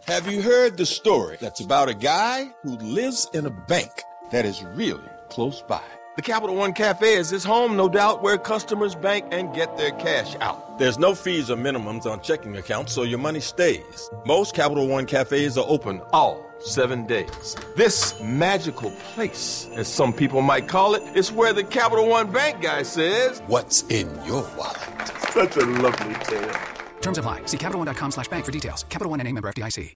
Have you heard the story that's about a guy who lives in a bank that is really close by? The Capital One Cafe is his home, no doubt, where customers bank and get their cash out. There's no fees or minimums on checking accounts, so your money stays. Most Capital One Cafes are open all 7 days. This magical place, as some people might call it, is where the Capital One Bank guy says, "What's in your wallet?" Such a lovely tale. Terms apply. See CapitalOne.com/bank for details. Capital One N.A. member FDIC.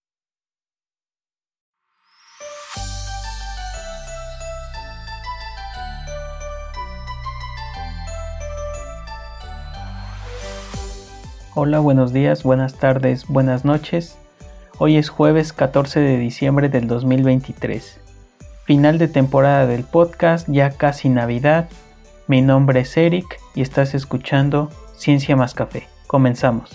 Hola, buenos días, buenas tardes, buenas noches. Hoy es jueves 14 de diciembre del 2023. Final de temporada del podcast, ya casi Navidad. Mi nombre es Eric y estás escuchando Ciencia más Café. Comenzamos.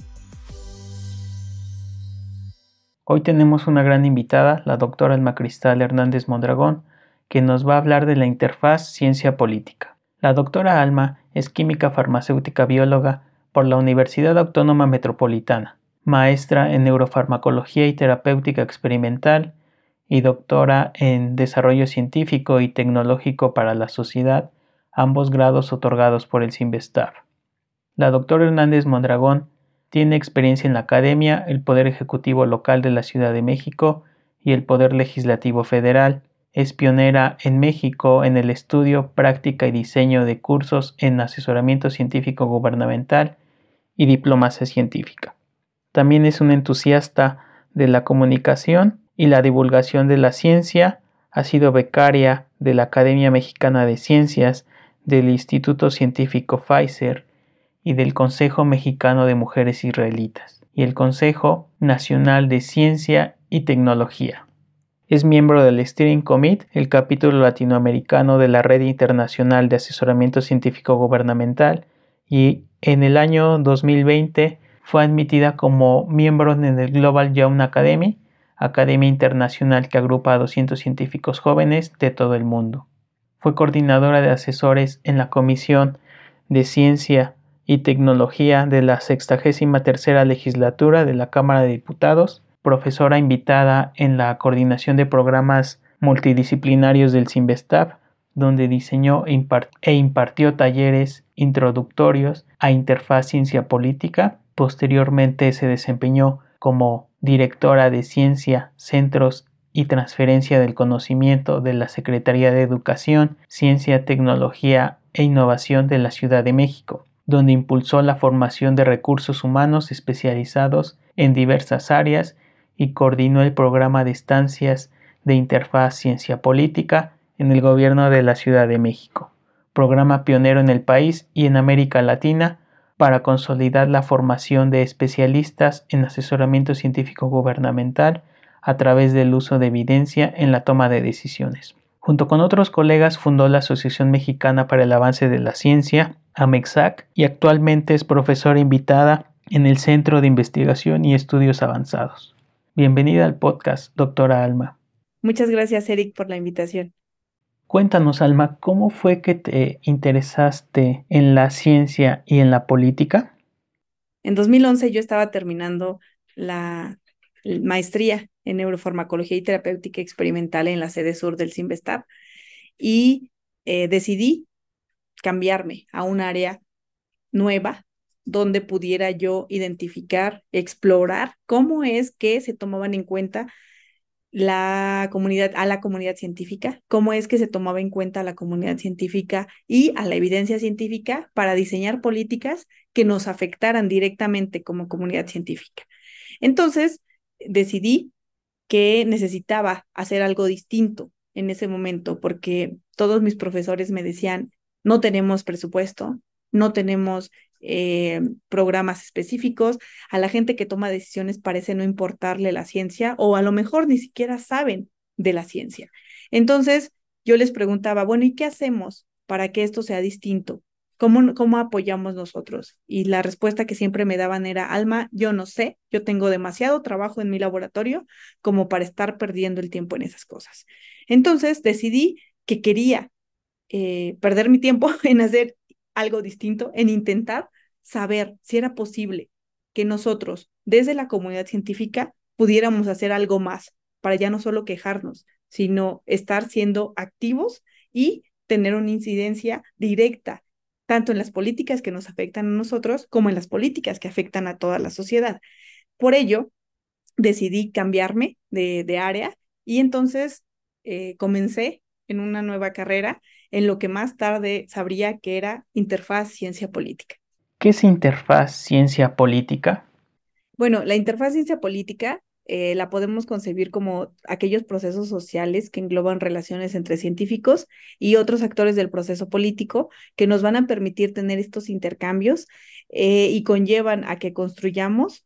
Hoy tenemos una gran invitada, la doctora Alma Cristal Hernández Mondragón, que nos va a hablar de la interfaz ciencia-política. La doctora Alma es química farmacéutica bióloga por la Universidad Autónoma Metropolitana, maestra en neurofarmacología y terapéutica experimental y doctora en desarrollo científico y tecnológico para la sociedad, ambos grados otorgados por el CINVESTAB. La doctora Hernández Mondragón tiene experiencia en la academia, el Poder Ejecutivo Local de la Ciudad de México y el Poder Legislativo Federal. Es pionera en México en el estudio, práctica y diseño de cursos en asesoramiento científico gubernamental y diplomacia científica. También es un entusiasta de la comunicación y la divulgación de la ciencia. Ha sido becaria de la Academia Mexicana de Ciencias, del Instituto Científico Pfizer y del Consejo Mexicano de Mujeres Israelitas y el Consejo Nacional de Ciencia y Tecnología. Es miembro del Steering Committee, el capítulo latinoamericano de la Red Internacional de Asesoramiento Científico Gubernamental, y en el año 2020 fue admitida como miembro en el Global Young Academy, academia internacional que agrupa a 200 científicos jóvenes de todo el mundo. Fue coordinadora de asesores en la Comisión de Ciencia y Tecnología de la 63ª Legislatura de la Cámara de Diputados, profesora invitada en la coordinación de programas multidisciplinarios del CINVESTAB, donde diseñó e impartió talleres introductorios a interfaz ciencia política. Posteriormente se desempeñó como directora de Ciencia, Centros y Transferencia del Conocimiento de la Secretaría de Educación, Ciencia, Tecnología e Innovación de la Ciudad de México, donde impulsó la formación de recursos humanos especializados en diversas áreas y coordinó el programa de estancias de interfaz ciencia política en el gobierno de la Ciudad de México, programa pionero en el país y en América Latina para consolidar la formación de especialistas en asesoramiento científico gubernamental a través del uso de evidencia en la toma de decisiones. Junto con otros colegas fundó la Asociación Mexicana para el Avance de la Ciencia, AMEXAC, y actualmente es profesora invitada en el Centro de Investigación y Estudios Avanzados. Bienvenida al podcast, doctora Alma. Muchas gracias, Eric, por la invitación. Cuéntanos, Alma, ¿cómo fue que te interesaste en la ciencia y en la política? En 2011 yo estaba terminando la maestría en neurofarmacología y terapéutica experimental en la sede sur del CINVESTAB y decidí cambiarme a un área nueva donde pudiera yo identificar, explorar cómo es que se tomaban en cuenta la comunidad científica, cómo es que se tomaba en cuenta a la comunidad científica y a la evidencia científica para diseñar políticas que nos afectaran directamente como comunidad científica. Entonces, decidí que necesitaba hacer algo distinto en ese momento, porque todos mis profesores me decían, no tenemos presupuesto, no tenemos programas específicos, a la gente que toma decisiones parece no importarle la ciencia o a lo mejor ni siquiera saben de la ciencia. Entonces yo les preguntaba, bueno, ¿y qué hacemos para que esto sea distinto? ¿Cómo apoyamos nosotros? Y la respuesta que siempre me daban era, Alma, yo no sé, yo tengo demasiado trabajo en mi laboratorio como para estar perdiendo el tiempo en esas cosas. Entonces decidí que quería perder mi tiempo en hacer algo distinto, en intentar saber si era posible que nosotros, desde la comunidad científica, pudiéramos hacer algo más para ya no solo quejarnos, sino estar siendo activos y tener una incidencia directa, tanto en las políticas que nos afectan a nosotros como en las políticas que afectan a toda la sociedad. Por ello, decidí cambiarme de área y entonces comencé en una nueva carrera en lo que más tarde sabría que era interfaz ciencia política. ¿Qué es interfaz ciencia política? Bueno, la interfaz ciencia política la podemos concebir como aquellos procesos sociales que engloban relaciones entre científicos y otros actores del proceso político que nos van a permitir tener estos intercambios y conllevan a que construyamos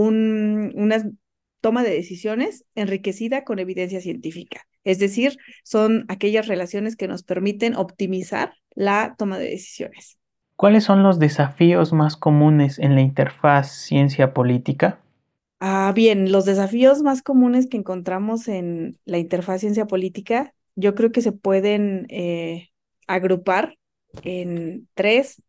una toma de decisiones enriquecida con evidencia científica. Es decir, son aquellas relaciones que nos permiten optimizar la toma de decisiones. ¿Cuáles son los desafíos más comunes en la interfaz ciencia política? Bien, los desafíos más comunes que encontramos en la interfaz ciencia política, yo creo que se pueden agrupar en tres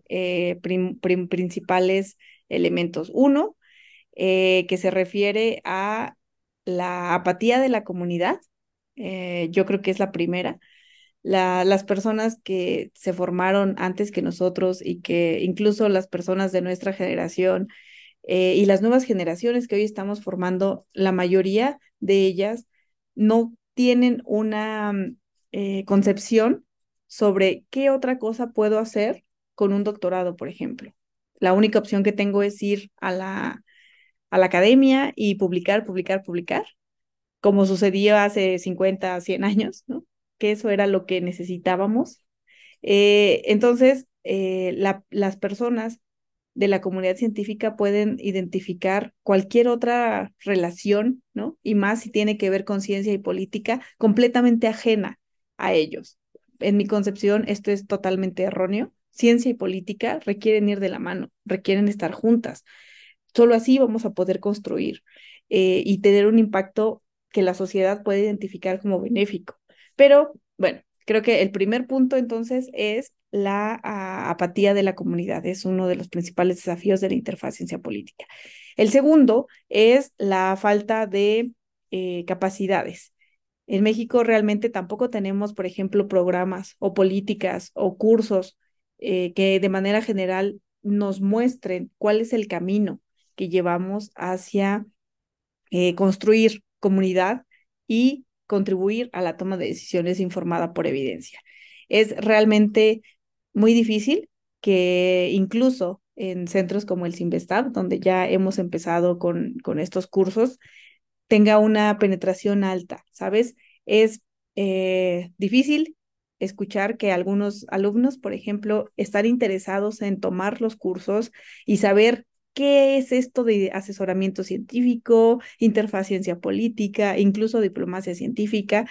principales elementos. Uno, que se refiere a la apatía de la comunidad. Yo creo que es la primera. Las personas que se formaron antes que nosotros y que incluso las personas de nuestra generación y las nuevas generaciones que hoy estamos formando, la mayoría de ellas no tienen una concepción sobre qué otra cosa puedo hacer con un doctorado, por ejemplo. La única opción que tengo es ir a la academia y publicar, publicar, publicar, como sucedió hace 50, 100 años, ¿no? Que eso era lo que necesitábamos. Entonces, las personas de la comunidad científica pueden identificar cualquier otra relación, ¿no? Y más si tiene que ver con ciencia y política, completamente ajena a ellos. En mi concepción, esto es totalmente erróneo. Ciencia y política requieren ir de la mano, requieren estar juntas. Solo así vamos a poder construir y tener un impacto que la sociedad puede identificar como benéfico. Pero bueno, creo que el primer punto entonces es la apatía de la comunidad. Es uno de los principales desafíos de la interfaz ciencia política. El segundo es la falta de capacidades. En México realmente tampoco tenemos, por ejemplo, programas o políticas o cursos que de manera general nos muestren cuál es el camino que llevamos hacia construir comunidad y contribuir a la toma de decisiones informada por evidencia. Es realmente muy difícil que incluso en centros como el Cinvestav, donde ya hemos empezado con estos cursos, tenga una penetración alta, ¿sabes? Es difícil escuchar que algunos alumnos, por ejemplo, están interesados en tomar los cursos y saber qué es esto de asesoramiento científico, interfaz ciencia política, incluso diplomacia científica,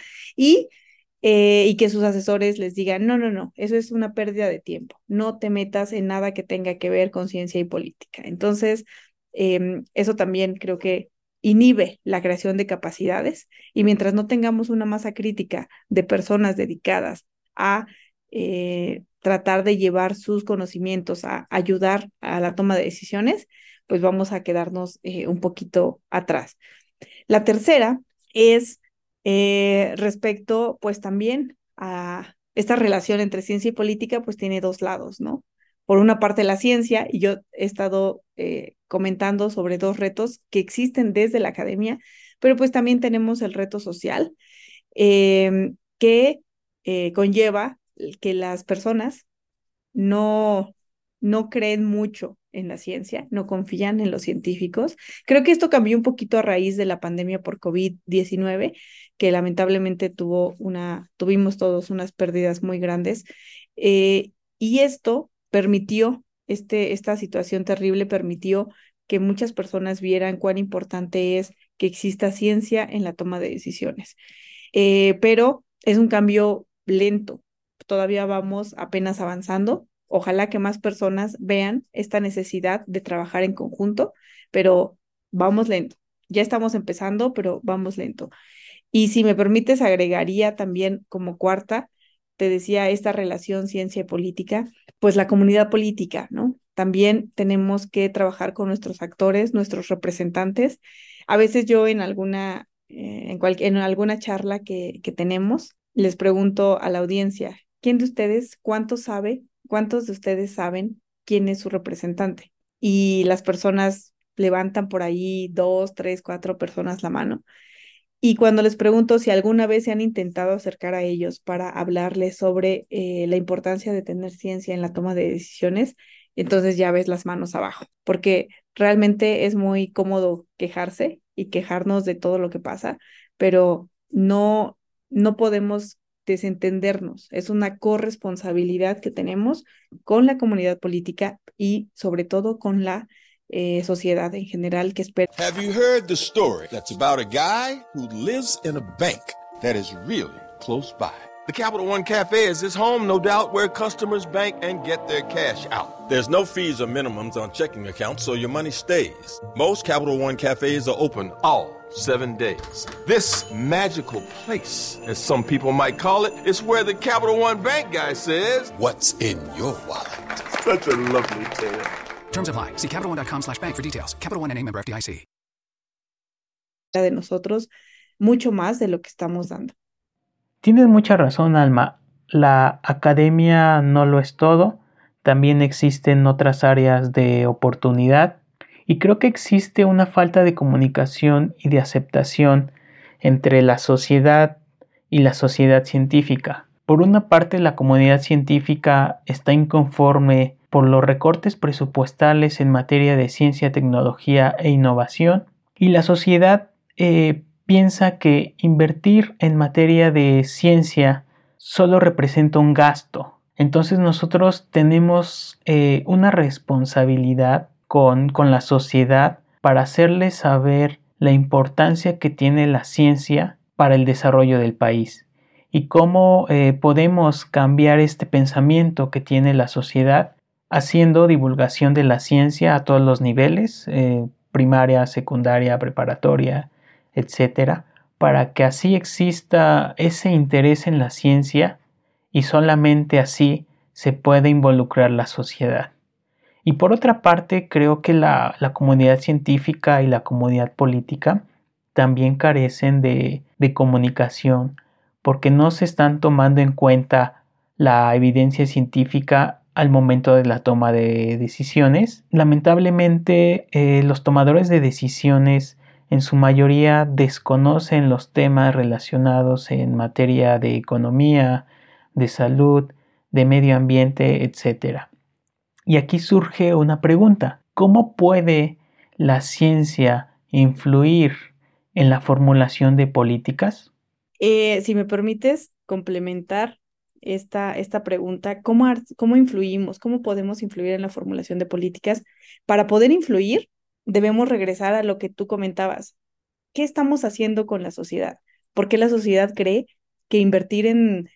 y que sus asesores les digan, no, no, no, eso es una pérdida de tiempo, no te metas en nada que tenga que ver con ciencia y política. Entonces, eso también creo que inhibe la creación de capacidades y mientras no tengamos una masa crítica de personas dedicadas a tratar de llevar sus conocimientos a ayudar a la toma de decisiones, pues vamos a quedarnos un poquito atrás. La tercera es respecto, pues también a esta relación entre ciencia y política, pues tiene dos lados, ¿no? Por una parte la ciencia, y yo he estado comentando sobre dos retos que existen desde la academia, pero pues también tenemos el reto social que conlleva que las personas no, no creen mucho en la ciencia, no confían en los científicos. Creo que esto cambió un poquito a raíz de la pandemia por COVID-19, que lamentablemente tuvimos todos unas pérdidas muy grandes. Y esto permitió, esta situación terrible permitió que muchas personas vieran cuán importante es que exista ciencia en la toma de decisiones. Pero es un cambio lento, todavía vamos apenas avanzando. Ojalá que más personas vean esta necesidad de trabajar en conjunto, pero vamos lento. Ya estamos empezando, pero vamos lento. Y si me permites, agregaría también como cuarta, te decía, esta relación ciencia y política, pues la comunidad política, ¿no? También tenemos que trabajar con nuestros actores, nuestros representantes, A veces yo en en alguna charla que tenemos, les pregunto a la audiencia, ¿quién de ustedes, cuántos de ustedes saben quién es su representante? Y las personas levantan por ahí 2, 3, 4 personas la mano. Y cuando les pregunto si alguna vez se han intentado acercar a ellos para hablarles sobre la importancia de tener ciencia en la toma de decisiones, entonces ya ves las manos abajo, porque realmente es muy cómodo quejarse y quejarnos de todo lo que pasa, pero no podemos desentendernos. Es una corresponsabilidad que tenemos con la comunidad política y sobre todo con la sociedad en general que espera. Have you heard the story that's about a guy who lives in a bank that is really close by? The Capital One Cafe is his home, no doubt, where customers bank and get their cash out. There's no fees or minimums on checking accounts, so your money stays. Most Capital One cafes are open all 7 days. This magical place, as some people might call it, is where the Capital One Bank guy says, "What's in your wallet?" Such a lovely tale. Terms apply. See CapitalOne.com/bank for details. Capital One N.A. member FDIC. De nosotros mucho más de lo que estamos dando. Tienes mucha razón, Alma. La academia no lo es todo. También existen otras áreas de oportunidad. Y creo que existe una falta de comunicación y de aceptación entre la sociedad y la sociedad científica. Por una parte, la comunidad científica está inconforme por los recortes presupuestales en materia de ciencia, tecnología e innovación, y la sociedad piensa que invertir en materia de ciencia solo representa un gasto. Entonces nosotros tenemos una responsabilidad con la sociedad para hacerles saber la importancia que tiene la ciencia para el desarrollo del país y cómo podemos cambiar este pensamiento que tiene la sociedad haciendo divulgación de la ciencia a todos los niveles, primaria, secundaria, preparatoria, etcétera, para que así exista ese interés en la ciencia y solamente así se puede involucrar la sociedad. Y por otra parte, creo que la comunidad científica y la comunidad política también carecen de comunicación porque no se están tomando en cuenta la evidencia científica al momento de la toma de decisiones. Lamentablemente, los tomadores de decisiones en su mayoría desconocen los temas relacionados en materia de economía, de salud, de medio ambiente, etc. Y aquí surge una pregunta: ¿cómo puede la ciencia influir en la formulación de políticas? Si me permites complementar esta pregunta, ¿cómo influimos? ¿Cómo podemos influir en la formulación de políticas? Para poder influir, debemos regresar a lo que tú comentabas. ¿Qué estamos haciendo con la sociedad? ¿Por qué la sociedad cree que invertir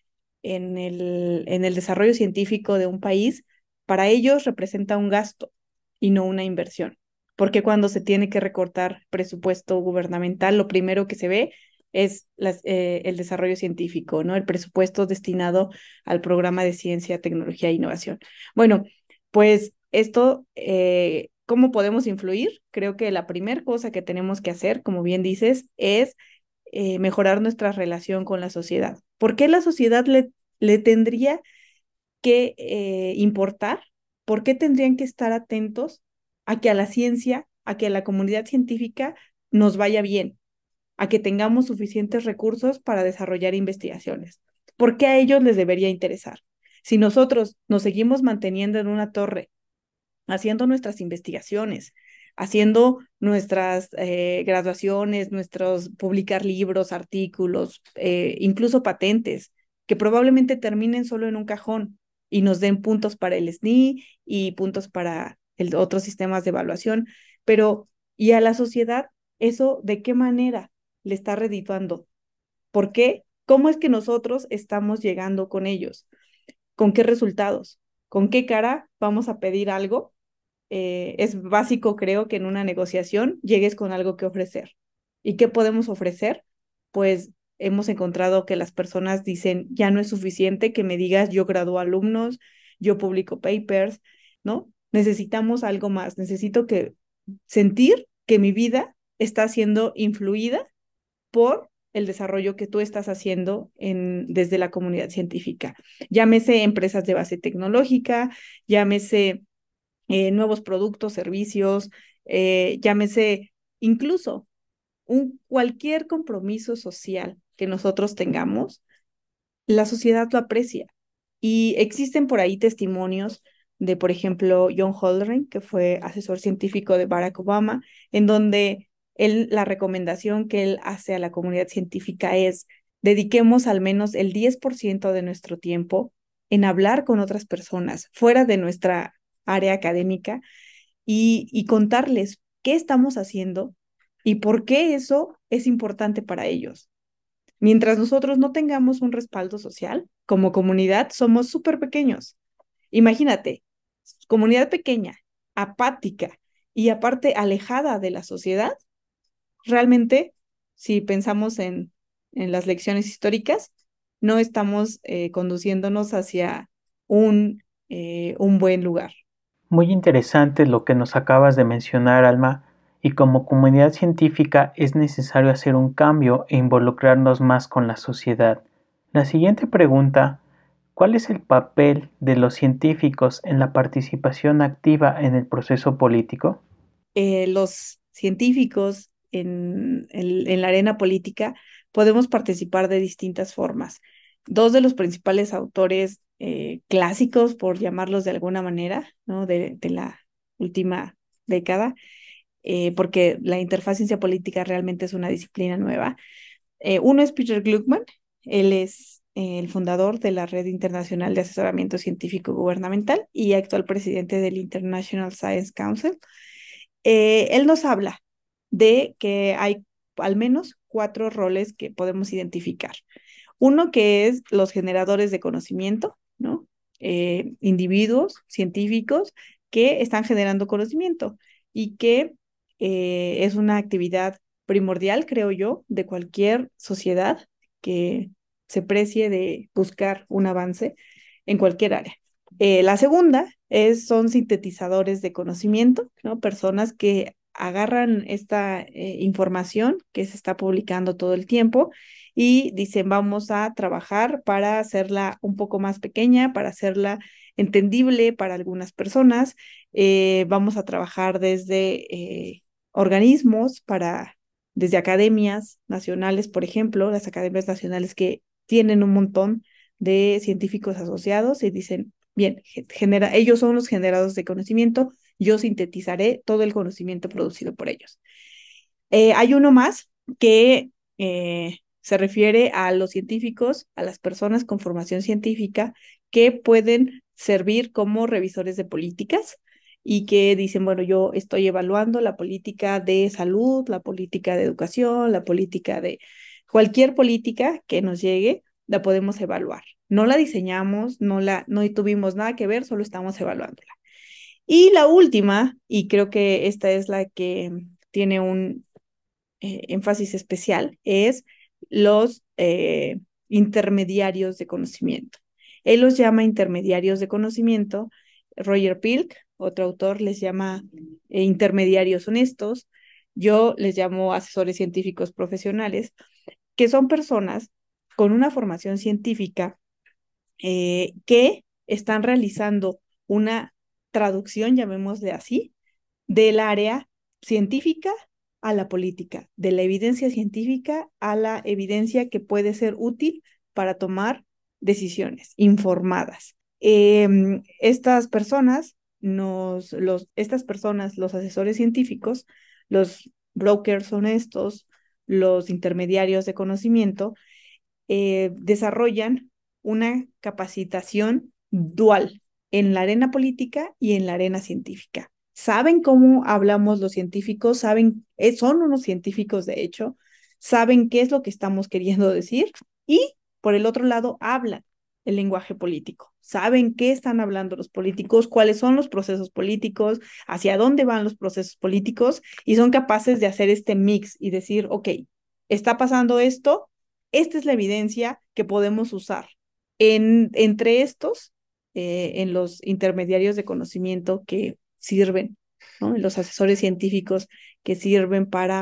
en el desarrollo científico de un país para ellos representa un gasto y no una inversión? Porque cuando se tiene que recortar presupuesto gubernamental, lo primero que se ve es el desarrollo científico, ¿no? El presupuesto destinado al programa de ciencia, tecnología e innovación. Bueno, pues esto, ¿cómo podemos influir? Creo que la primera cosa que tenemos que hacer, como bien dices, es mejorar nuestra relación con la sociedad. ¿Por qué la sociedad le tendría que importar? ¿Por qué tendrían que estar atentos a que a la ciencia, a que a la comunidad científica nos vaya bien, a que tengamos suficientes recursos para desarrollar investigaciones? ¿Por qué a ellos les debería interesar? Si nosotros nos seguimos manteniendo en una torre, haciendo nuestras investigaciones, haciendo nuestras graduaciones, publicar libros, artículos, incluso patentes, que probablemente terminen solo en un cajón y nos den puntos para el SNI y puntos para otros sistemas de evaluación, pero ¿y a la sociedad eso de qué manera le está redituando? ¿Por qué? ¿Cómo es que nosotros estamos llegando con ellos? ¿Con qué resultados? ¿Con qué cara vamos a pedir algo? Es básico, creo, que en una negociación llegues con algo que ofrecer. ¿Y qué podemos ofrecer? Pues hemos encontrado que las personas dicen, ya no es suficiente que me digas yo gradúo alumnos, yo publico papers, ¿no? Necesitamos algo más. Necesito sentir que mi vida está siendo influida por el desarrollo que tú estás haciendo desde la comunidad científica. Llámese empresas de base tecnológica, llámese nuevos productos, servicios, llámese incluso cualquier compromiso social que nosotros tengamos, la sociedad lo aprecia. Y existen por ahí testimonios de, por ejemplo, John Holdren, que fue asesor científico de Barack Obama, en donde la recomendación que él hace a la comunidad científica es: dediquemos al menos el 10% de nuestro tiempo en hablar con otras personas fuera de nuestra área académica y contarles qué estamos haciendo y por qué eso es importante para ellos. Mientras nosotros no tengamos un respaldo social, como comunidad somos súper pequeños. Imagínate, comunidad pequeña, apática y aparte alejada de la sociedad. Realmente, si pensamos en las lecciones históricas, no estamos conduciéndonos hacia un buen lugar. Muy interesante lo que nos acabas de mencionar, Alma, y como comunidad científica es necesario hacer un cambio e involucrarnos más con la sociedad. La siguiente pregunta: ¿cuál es el papel de los científicos en la participación activa en el proceso político? Los científicos en la arena política podemos participar de distintas formas. Dos de los principales autores clásicos, por llamarlos de alguna manera, ¿no? de la última década, porque la interfaz ciencia política realmente es una disciplina nueva. Uno es Peter Gluckman. Él es el fundador de la Red Internacional de Asesoramiento Científico Gubernamental y actual presidente del International Science Council. Él nos habla de que hay al menos 4 roles que podemos identificar. Uno que es los generadores de conocimiento, ¿no? Individuos científicos que están generando conocimiento y que es una actividad primordial, creo yo, de cualquier sociedad que se precie de buscar un avance en cualquier área. La segunda son sintetizadores de conocimiento, ¿no? Personas que agarran esta información que se está publicando todo el tiempo y dicen: vamos a trabajar para hacerla un poco más pequeña, para hacerla entendible para algunas personas. Vamos a trabajar desde organismos, desde academias nacionales, por ejemplo, las academias nacionales que tienen un montón de científicos asociados y dicen: bien, ellos son los generados de conocimiento, yo sintetizaré todo el conocimiento producido por ellos. Hay uno más que se refiere a los científicos, a las personas con formación científica que pueden servir como revisores de políticas y que dicen: bueno, yo estoy evaluando la política de salud, la política de educación, la política de cualquier política que nos llegue, la podemos evaluar. No la diseñamos, no tuvimos nada que ver, solo estamos evaluándola. Y la última, y creo que esta es la que tiene un énfasis especial, es los intermediarios de conocimiento. Él los llama intermediarios de conocimiento. Roger Pilk, otro autor, les llama intermediarios honestos. Yo les llamo asesores científicos profesionales, que son personas con una formación científica que están realizando una traducción, llamémosle así, del área científica a la política, de la evidencia científica a la evidencia que puede ser útil para tomar decisiones informadas. Estas personas, los asesores científicos, los brokers honestos, los intermediarios de conocimiento, desarrollan una capacitación dual en la arena política y en la arena científica. Saben cómo hablamos los científicos, son unos científicos de hecho, saben qué es lo que estamos queriendo decir y por el otro lado hablan el lenguaje político. Saben qué están hablando los políticos, cuáles son los procesos políticos, hacia dónde van los procesos políticos y son capaces de hacer este mix y decir: ok, está pasando esto, esta es la evidencia que podemos usar. Entre estos, en los intermediarios de conocimiento que sirven, ¿no? En los asesores científicos que sirven para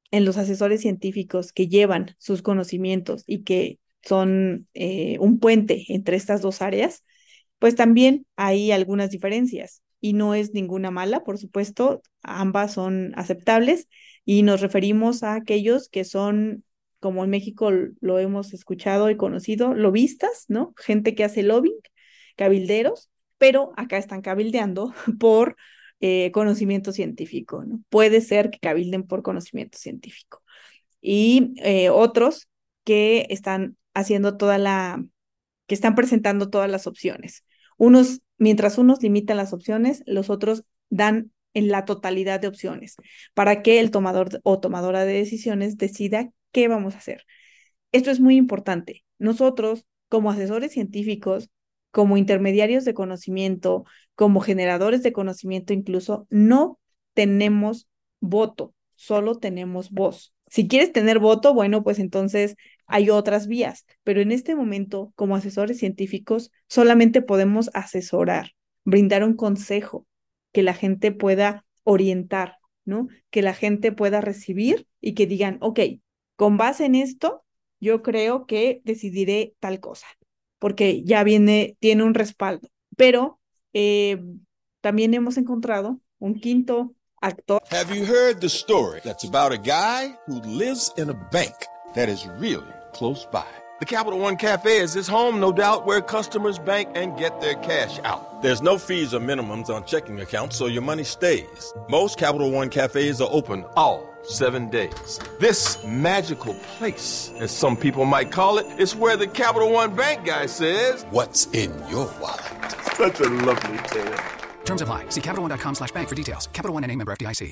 en los asesores científicos que llevan sus conocimientos y que son un puente entre estas dos áreas, pues también hay algunas diferencias y no es ninguna mala, por supuesto, ambas son aceptables y nos referimos a aquellos que son, como en México lo hemos escuchado y conocido, lobistas, ¿no? Gente que hace lobbying, cabilderos, pero acá están cabildeando por conocimiento científico, ¿no? Puede ser que cabilden por conocimiento científico. Y otros que están haciendo que están presentando todas las opciones. Mientras unos limitan las opciones, los otros dan en la totalidad de opciones para que el tomador o tomadora de decisiones decida qué vamos a hacer. Esto es muy importante. Nosotros, como asesores científicos, como intermediarios de conocimiento, como generadores de conocimiento incluso, no tenemos voto, solo tenemos voz. Si quieres tener voto, bueno, pues entonces hay otras vías, pero en este momento, como asesores científicos, solamente podemos asesorar, brindar un consejo que la gente pueda orientar, ¿no? Que la gente pueda recibir y que digan, ok, con base en esto, yo creo que decidiré tal cosa, porque ya tiene un respaldo. Pero también hemos encontrado un quinto actor. Have you heard the story that's about a guy who lives in a bank that is really close by? The Capital One Cafe is his home, no doubt, where customers bank and get their cash out. There's no fees or minimums on checking accounts, so your money stays. Most Capital One cafes are open all 7 days. This magical place, as some people might call it, is where the Capital One Bank guy says, "What's in your wallet?" Such a lovely tale. Terms apply. See CapitalOne.com/bank for details. Capital One N.A. member FDIC.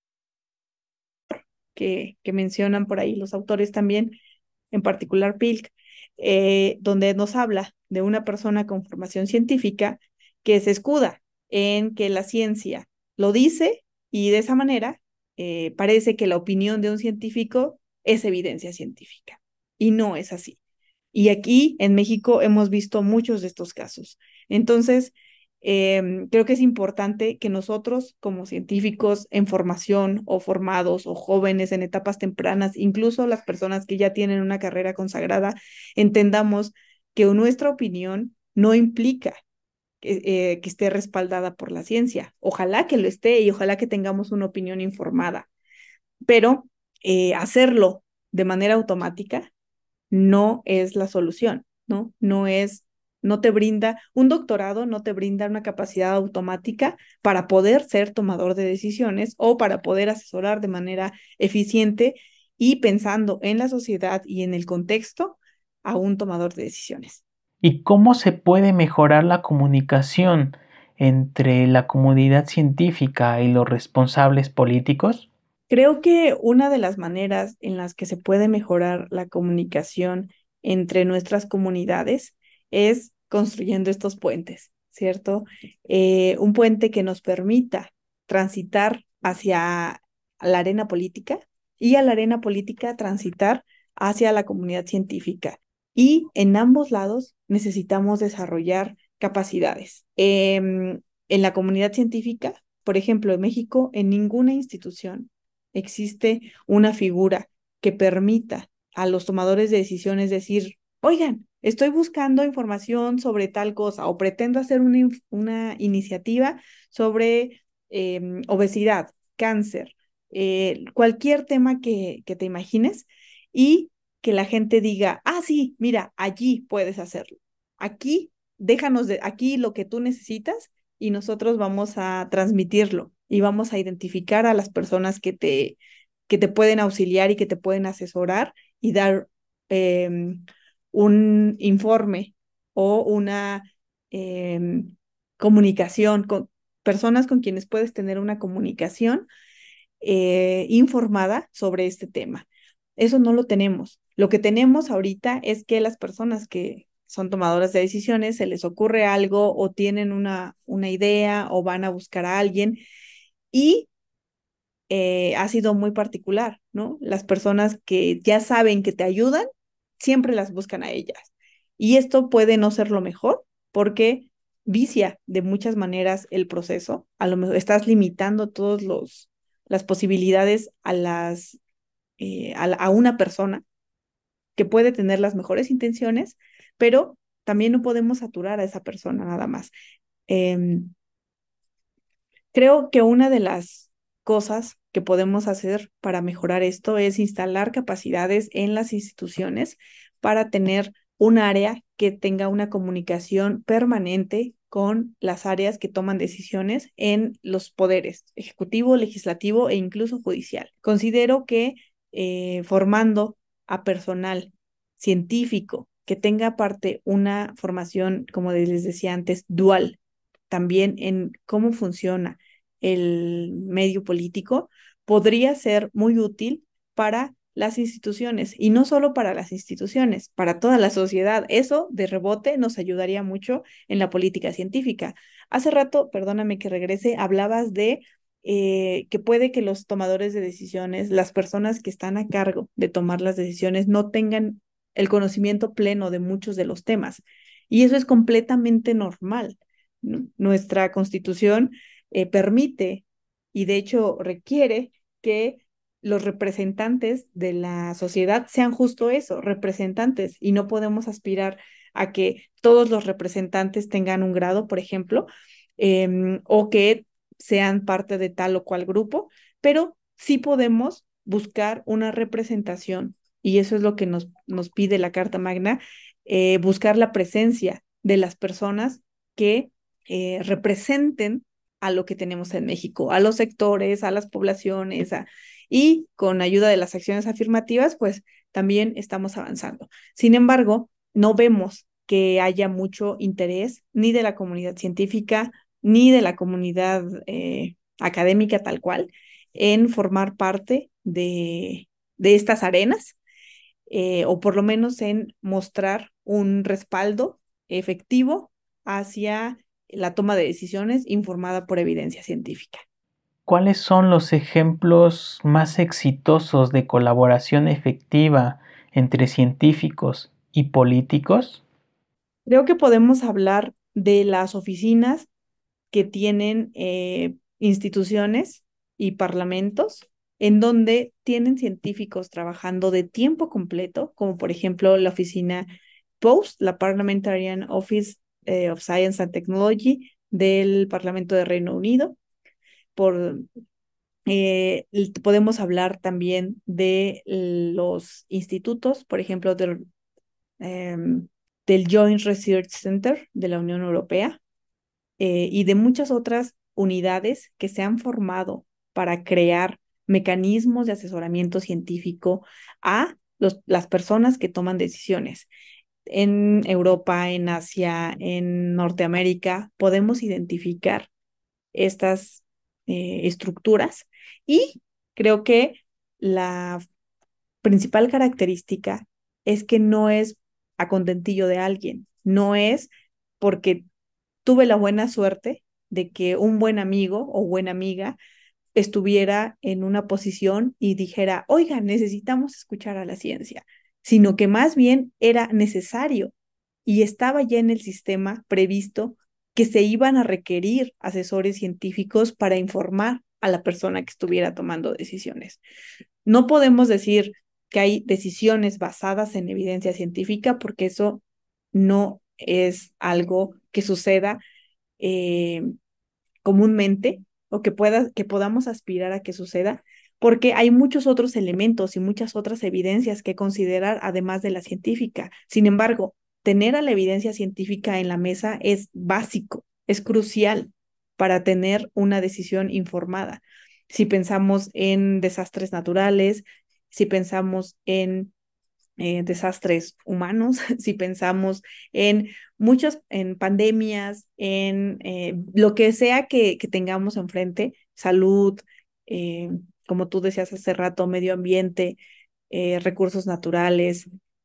Que mencionan por ahí los autores también, en particular Pilk, donde nos habla de una persona con formación científica que se escuda en que la ciencia lo dice y de esa manera parece que la opinión de un científico es evidencia científica y no es así. Y aquí en México hemos visto muchos de estos casos. Entonces, creo que es importante que nosotros como científicos en formación o formados o jóvenes en etapas tempranas, incluso las personas que ya tienen una carrera consagrada, entendamos que nuestra opinión no implica que esté respaldada por la ciencia. Ojalá que lo esté y ojalá que tengamos una opinión informada, pero hacerlo de manera automática no es la solución, ¿no? No te brinda, un doctorado no te brinda una capacidad automática para poder ser tomador de decisiones o para poder asesorar de manera eficiente y pensando en la sociedad y en el contexto a un tomador de decisiones. ¿Y cómo se puede mejorar la comunicación entre la comunidad científica y los responsables políticos? Creo que una de las maneras en las que se puede mejorar la comunicación entre nuestras comunidades es construyendo estos puentes, ¿cierto? Un puente que nos permita transitar hacia la arena política y a la arena política transitar hacia la comunidad científica. Y en ambos lados necesitamos desarrollar capacidades. En la comunidad científica, por ejemplo, en México, en ninguna institución existe una figura que permita a los tomadores de decisiones decir, oigan, estoy buscando información sobre tal cosa o pretendo hacer una iniciativa sobre obesidad, cáncer, cualquier tema que te imagines y que la gente diga, ah, sí, mira, allí puedes hacerlo. Aquí, aquí lo que tú necesitas y nosotros vamos a transmitirlo y vamos a identificar a las personas que te pueden auxiliar y que te pueden asesorar y dar un informe o una comunicación con personas con quienes puedes tener una comunicación informada sobre este tema. Eso no lo tenemos. Lo que tenemos ahorita es que las personas que son tomadoras de decisiones, se les ocurre algo o tienen una idea o van a buscar a alguien y ha sido muy particular, ¿no? Las personas que ya saben que te ayudan, siempre las buscan a ellas. Y esto puede no ser lo mejor porque vicia de muchas maneras el proceso. A lo mejor estás limitando todas las posibilidades a las a una persona que puede tener las mejores intenciones, pero también no podemos saturar a esa persona nada más. Em, Creo que una de las cosas que podemos hacer para mejorar esto es instalar capacidades en las instituciones para tener un área que tenga una comunicación permanente con las áreas que toman decisiones en los poderes ejecutivo, legislativo e incluso judicial. Considero que formando a personal científico que tenga aparte una formación, como les decía antes, dual, también en cómo funciona el medio político, podría ser muy útil para las instituciones y no solo para las instituciones, para toda la sociedad. Eso de rebote nos ayudaría mucho en la política científica. Hace rato, perdóname que regrese, hablabas de que puede que los tomadores de decisiones, las personas que están a cargo de tomar las decisiones, no tengan el conocimiento pleno de muchos de los temas. Y eso es completamente normal. Nuestra constitución permite y de hecho requiere que los representantes de la sociedad sean justo eso, representantes, y no podemos aspirar a que todos los representantes tengan un grado, por ejemplo, o que sean parte de tal o cual grupo, pero sí podemos buscar una representación, y eso es lo que nos pide la Carta Magna, buscar la presencia de las personas que representen a lo que tenemos en México, a los sectores, a las poblaciones, y con ayuda de las acciones afirmativas, pues también estamos avanzando. Sin embargo, no vemos que haya mucho interés ni de la comunidad científica ni de la comunidad académica tal cual en formar parte de estas arenas, o por lo menos en mostrar un respaldo efectivo hacia la toma de decisiones informada por evidencia científica. ¿Cuáles son los ejemplos más exitosos de colaboración efectiva entre científicos y políticos? Creo que podemos hablar de las oficinas que tienen instituciones y parlamentos en donde tienen científicos trabajando de tiempo completo, como por ejemplo la oficina POST, la Parliamentarian Office of Science and Technology del Parlamento de Reino Unido. Podemos hablar también de los institutos, por ejemplo, del Joint Research Center de la Unión Europea, y de muchas otras unidades que se han formado para crear mecanismos de asesoramiento científico a las personas que toman decisiones. En Europa, en Asia, en Norteamérica, podemos identificar estas estructuras, y creo que la principal característica es que no es a contentillo de alguien, no es porque tuve la buena suerte de que un buen amigo o buena amiga estuviera en una posición y dijera, oiga, necesitamos escuchar a la ciencia, sino que más bien era necesario y estaba ya en el sistema previsto que se iban a requerir asesores científicos para informar a la persona que estuviera tomando decisiones. No podemos decir que hay decisiones basadas en evidencia científica porque eso no es algo que suceda eh, comúnmente, o que podamos aspirar a que suceda, porque hay muchos otros elementos y muchas otras evidencias que considerar además de la científica. Sin embargo, tener a la evidencia científica en la mesa es básico, es crucial para tener una decisión informada. Si pensamos en desastres naturales, si pensamos en desastres humanos, si pensamos en en pandemias, en lo que sea que tengamos enfrente, salud, eh, como tú decías hace rato, medio ambiente, recursos naturales,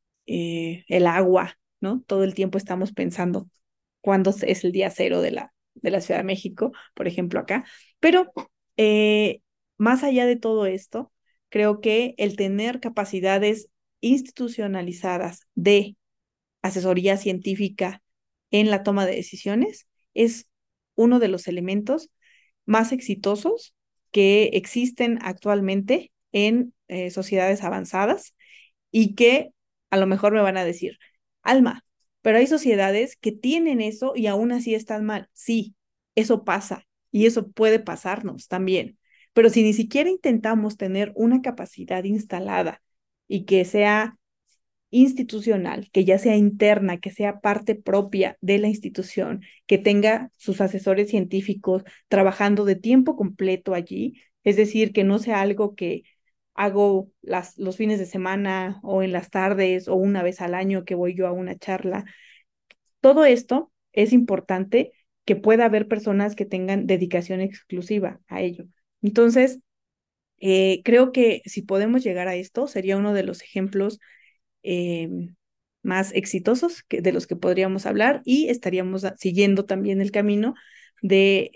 el agua, ¿no? Todo el tiempo estamos pensando cuándo es el día cero de la Ciudad de México, por ejemplo, acá. Pero eh, más allá de todo esto, creo que el tener capacidades institucionalizadas de asesoría científica en la toma de decisiones es uno de los elementos más exitosos que existen actualmente en sociedades avanzadas y que a lo mejor me van a decir, Alma, pero hay sociedades que tienen eso y aún así están mal. Sí, eso pasa y eso puede pasarnos también. Pero si ni siquiera intentamos tener una capacidad instalada y que sea institucional, que ya sea interna, que sea parte propia de la institución, que tenga sus asesores científicos trabajando de tiempo completo allí, es decir, que no sea algo que hago los fines de semana o en las tardes o una vez al año que voy yo a una charla. Todo esto es importante que pueda haber personas que tengan dedicación exclusiva a ello. Entonces, creo que si podemos llegar a esto, sería uno de los ejemplos eh, más exitosos de los que podríamos hablar y estaríamos siguiendo también el camino de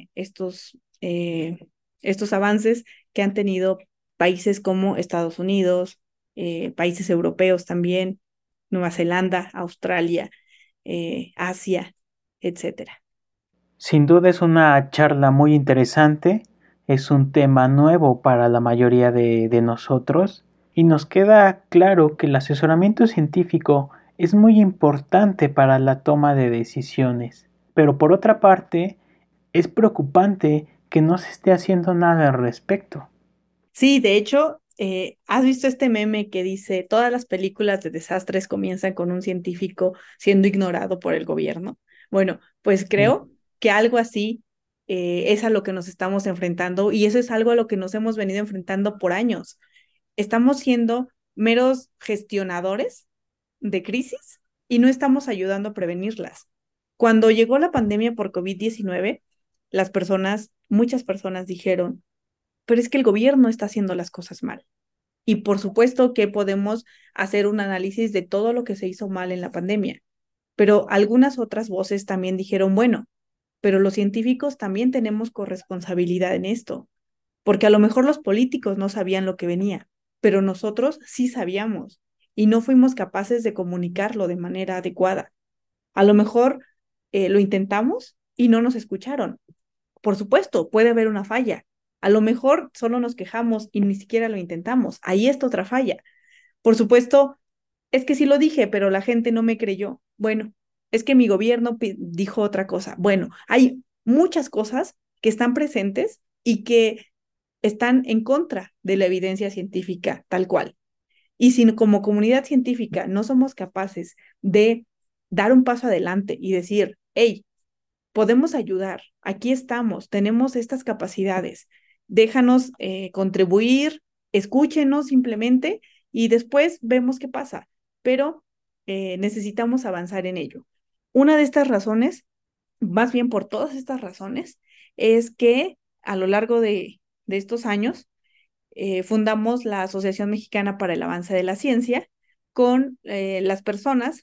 estos avances que han tenido países como Estados Unidos, países europeos también, Nueva Zelanda, Australia, Asia, etcétera. Sin duda es una charla muy interesante, es un tema nuevo para la mayoría de nosotros y nos queda claro que el asesoramiento científico es muy importante para la toma de decisiones. Pero por otra parte, es preocupante que no se esté haciendo nada al respecto. Sí, de hecho, ¿has visto este meme que dice, todas las películas de desastres comienzan con un científico siendo ignorado por el gobierno? Bueno, pues Sí. creo que algo así es a lo que nos estamos enfrentando y eso es algo a lo que nos hemos venido enfrentando por años. Estamos siendo meros gestionadores de crisis y no estamos ayudando a prevenirlas. Cuando llegó la pandemia por COVID-19, muchas personas dijeron, pero es que el gobierno está haciendo las cosas mal. Y por supuesto que podemos hacer un análisis de todo lo que se hizo mal en la pandemia, pero algunas otras voces también dijeron, bueno, pero los científicos también tenemos corresponsabilidad en esto, porque a lo mejor los políticos no sabían lo que venía, pero nosotros sí sabíamos y no fuimos capaces de comunicarlo de manera adecuada. A lo mejor lo intentamos y no nos escucharon. Por supuesto, puede haber una falla. A lo mejor solo nos quejamos y ni siquiera lo intentamos. Ahí está otra falla. Por supuesto, es que sí lo dije, pero la gente no me creyó. Bueno, es que mi gobierno dijo otra cosa. Bueno, hay muchas cosas que están presentes y que están en contra de la evidencia científica tal cual. Y si como comunidad científica no somos capaces de dar un paso adelante y decir, hey, podemos ayudar, aquí estamos, tenemos estas capacidades, déjanos contribuir, escúchenos simplemente y después vemos qué pasa, pero necesitamos avanzar en ello. Una de estas razones, más bien por todas estas razones, es que a lo largo de estos años fundamos la Asociación Mexicana para el Avance de la Ciencia con las personas,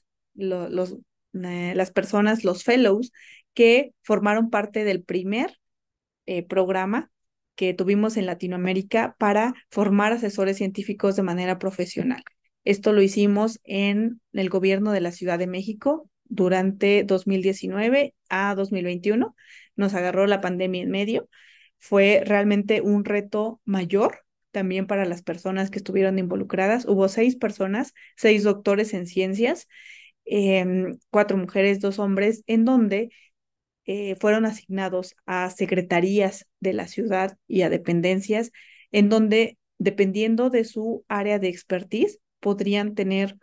las personas, los fellows, que formaron parte del primer programa que tuvimos en Latinoamérica para formar asesores científicos de manera profesional. Esto lo hicimos en el gobierno de la Ciudad de México durante 2019 a 2021. Nos agarró la pandemia en medio. Fue realmente un reto mayor también para las personas que estuvieron involucradas. Hubo 6 personas, 6 doctores en ciencias, 4 mujeres, 2 hombres, en donde fueron asignados a secretarías de la ciudad y a dependencias, en donde, dependiendo de su área de expertise, podrían tener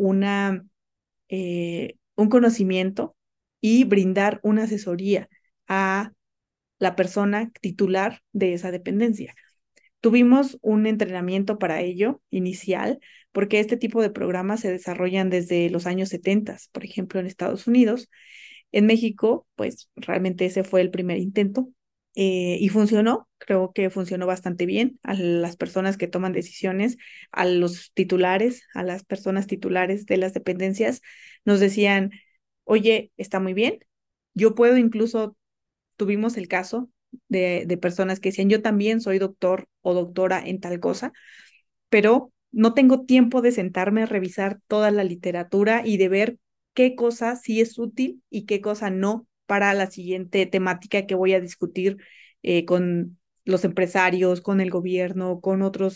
un conocimiento y brindar una asesoría a la persona titular de esa dependencia. Tuvimos un entrenamiento para ello inicial, porque este tipo de programas se desarrollan desde los años 70, por ejemplo, en Estados Unidos. En México, pues realmente ese fue el primer intento y funcionó, creo que funcionó bastante bien a las personas que toman decisiones, a los titulares, a las personas titulares de las dependencias, nos decían, oye, está muy bien, yo puedo incluso, tuvimos el caso de personas que decían, yo también soy doctor o doctora en tal cosa, pero no tengo tiempo de sentarme a revisar toda la literatura y de ver qué cosa sí es útil y qué cosa no para la siguiente temática que voy a discutir con los empresarios, con el gobierno, con otros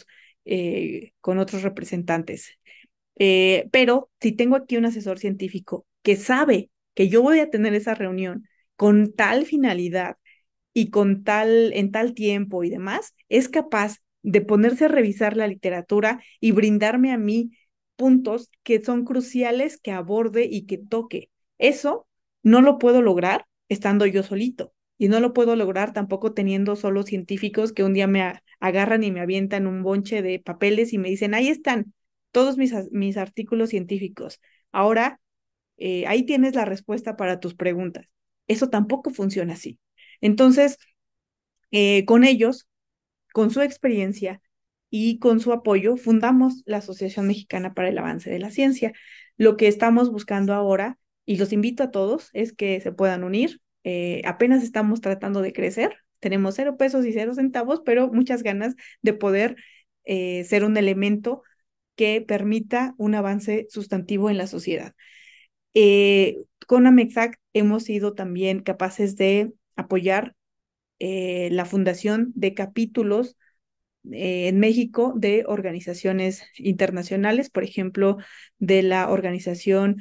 con otros representantes. Pero si tengo aquí un asesor científico que sabe que yo voy a tener esa reunión con tal finalidad y en tal tiempo y demás, es capaz de ponerse a revisar la literatura y brindarme a mí puntos que son cruciales que aborde y que toque. Eso no lo puedo lograr estando yo solito. Y no lo puedo lograr tampoco teniendo solo científicos que un día me agarran y me avientan un bonche de papeles y me dicen, ahí están todos mis artículos científicos. Ahora, ahí tienes la respuesta para tus preguntas. Eso tampoco funciona así. Entonces, con ellos, con su experiencia y con su apoyo, fundamos la Asociación Mexicana para el Avance de la Ciencia. Lo que estamos buscando ahora, y los invito a todos, es que se puedan unir. Apenas estamos tratando de crecer. Tenemos 0 pesos y 0 centavos, pero muchas ganas de poder ser un elemento que permita un avance sustantivo en la sociedad. Con AMEXAC hemos sido también capaces de apoyar la fundación de capítulos en México de organizaciones internacionales, por ejemplo, de la organización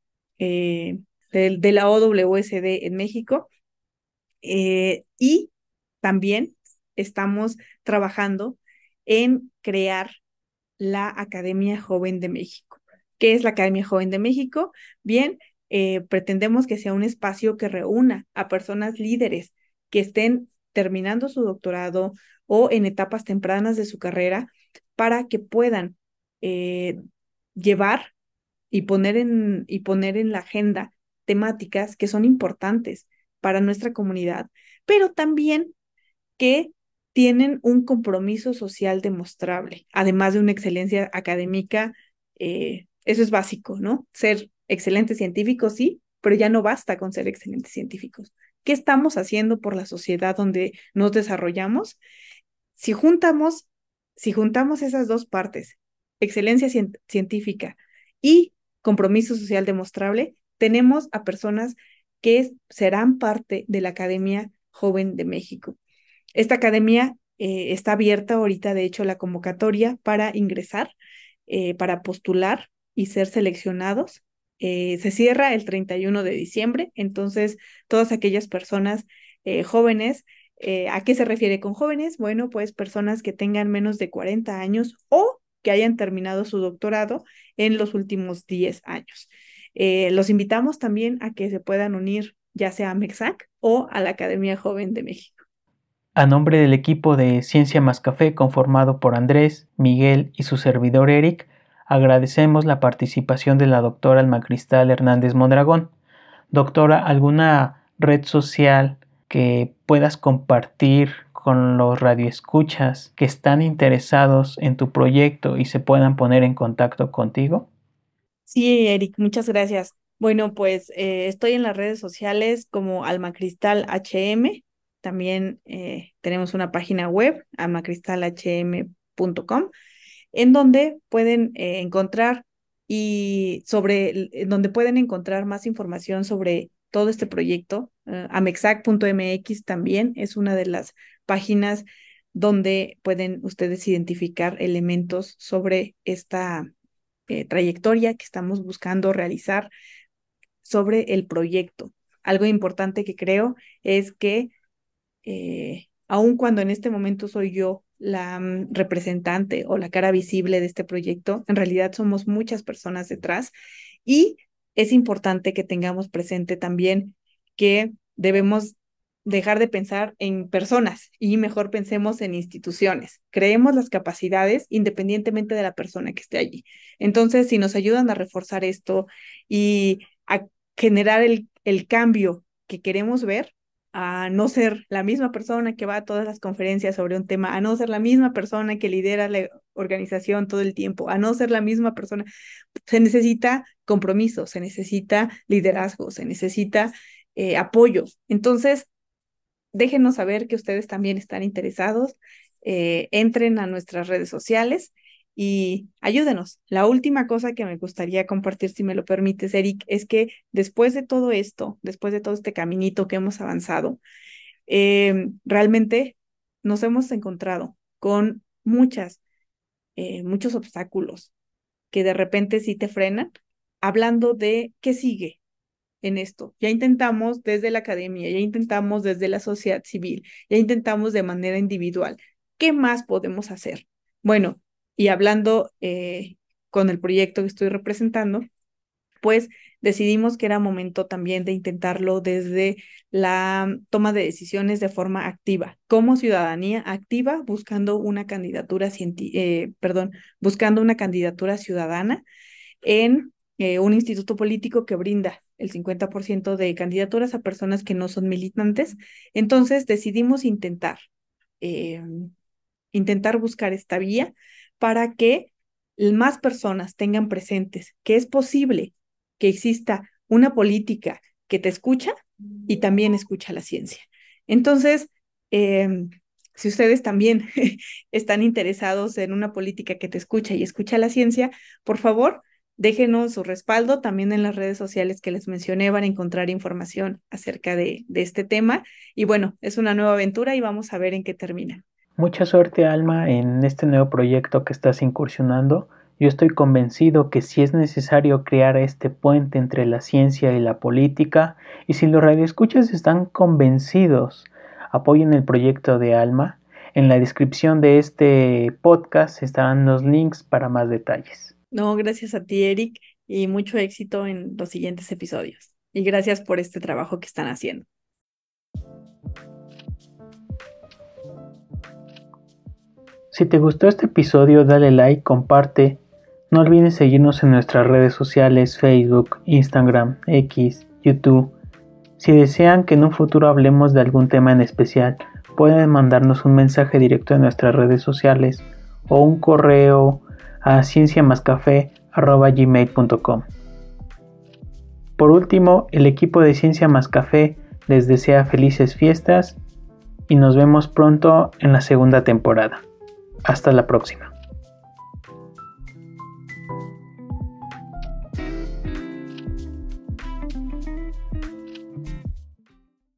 de la OWSD en México. Y también estamos trabajando en crear la Academia Joven de México. ¿Qué es la Academia Joven de México? Bien, pretendemos que sea un espacio que reúna a personas líderes que estén terminando su doctorado o en etapas tempranas de su carrera para que puedan llevar y poner en la agenda temáticas que son importantes para nuestra comunidad, pero también que tienen un compromiso social demostrable, además de una excelencia académica. Eso es básico, ¿no? Ser excelentes científicos, sí, pero ya no basta con ser excelentes científicos. ¿Qué estamos haciendo por la sociedad donde nos desarrollamos? Si juntamos, si juntamos esas dos partes, excelencia científica y compromiso social demostrable, tenemos a personas que serán parte de la Academia Joven de México. Esta academia está abierta ahorita, de hecho, la convocatoria para ingresar, para postular y ser seleccionados. Se cierra el 31 de diciembre, entonces todas aquellas personas jóvenes, ¿a qué se refiere con jóvenes? Bueno, pues personas que tengan menos de 40 años o que hayan terminado su doctorado en los últimos 10 años. Los invitamos también a que se puedan unir ya sea a MEXAC o a la Academia Joven de México. A nombre del equipo de Ciencia Más Café conformado por Andrés, Miguel y su servidor Eric, agradecemos la participación de la doctora Alma Cristal Hernández Mondragón. Doctora, ¿alguna red social que puedas compartir con los radioescuchas que están interesados en tu proyecto y se puedan poner en contacto contigo? Sí, Eric, muchas gracias. Bueno, pues estoy en las redes sociales como Alma Cristal HM. También tenemos una página web, almacristalhm.com, en donde pueden encontrar donde pueden encontrar más información sobre todo este proyecto. Amexac.mx también es una de las páginas donde pueden ustedes identificar elementos sobre esta trayectoria que estamos buscando realizar sobre el proyecto. Algo importante que creo es que aun cuando en este momento soy yo la representante o la cara visible de este proyecto, en realidad somos muchas personas detrás y es importante que tengamos presente también que debemos dejar de pensar en personas y mejor pensemos en instituciones. Creemos las capacidades independientemente de la persona que esté allí. Entonces, si nos ayudan a reforzar esto y a generar el cambio que queremos ver, a no ser la misma persona que va a todas las conferencias sobre un tema, a no ser la misma persona que lidera la organización todo el tiempo, a no ser la misma persona. Se necesita compromiso, se necesita liderazgo, se necesita apoyo. Entonces, déjenos saber que ustedes también están interesados, entren a nuestras redes sociales y ayúdenos. La última cosa que me gustaría compartir, si me lo permites, Eric, es que después de todo esto, después de todo este caminito que hemos avanzado, realmente nos hemos encontrado con muchas muchos obstáculos que de repente sí te frenan, hablando de qué sigue en esto. Ya intentamos desde la academia, ya intentamos desde la sociedad civil, ya intentamos de manera individual. ¿Qué más podemos hacer? Bueno, y hablando con el proyecto que estoy representando, pues decidimos que era momento también de intentarlo desde la toma de decisiones de forma activa, como ciudadanía activa, buscando una candidatura buscando una candidatura ciudadana en un instituto político que brinda el 50% de candidaturas a personas que no son militantes. Entonces decidimos intentar buscar esta vía para que más personas tengan presentes que es posible que exista una política que te escucha y también escucha la ciencia. Entonces, si ustedes también están interesados en una política que te escucha y escucha la ciencia, por favor, déjenos su respaldo también en las redes sociales que les mencioné. Van a encontrar información acerca de este tema. Y bueno, es una nueva aventura y vamos a ver en qué termina. Mucha suerte, Alma, en este nuevo proyecto que estás incursionando. Yo estoy convencido que si es necesario crear este puente entre la ciencia y la política, y si los radioescuchas están convencidos, apoyen el proyecto de Alma. En la descripción de este podcast estarán los links para más detalles. No, gracias a ti, Eric, y mucho éxito en los siguientes episodios. Y gracias por este trabajo que están haciendo. Si te gustó este episodio, dale like, comparte. No olvides seguirnos en nuestras redes sociales, Facebook, Instagram, X, YouTube. Si desean que en un futuro hablemos de algún tema en especial, pueden mandarnos un mensaje directo en nuestras redes sociales o un correo a cienciamascafé@gmail.com. Por último, el equipo de Ciencia Más Café les desea felices fiestas y nos vemos pronto en la segunda temporada. Hasta la próxima.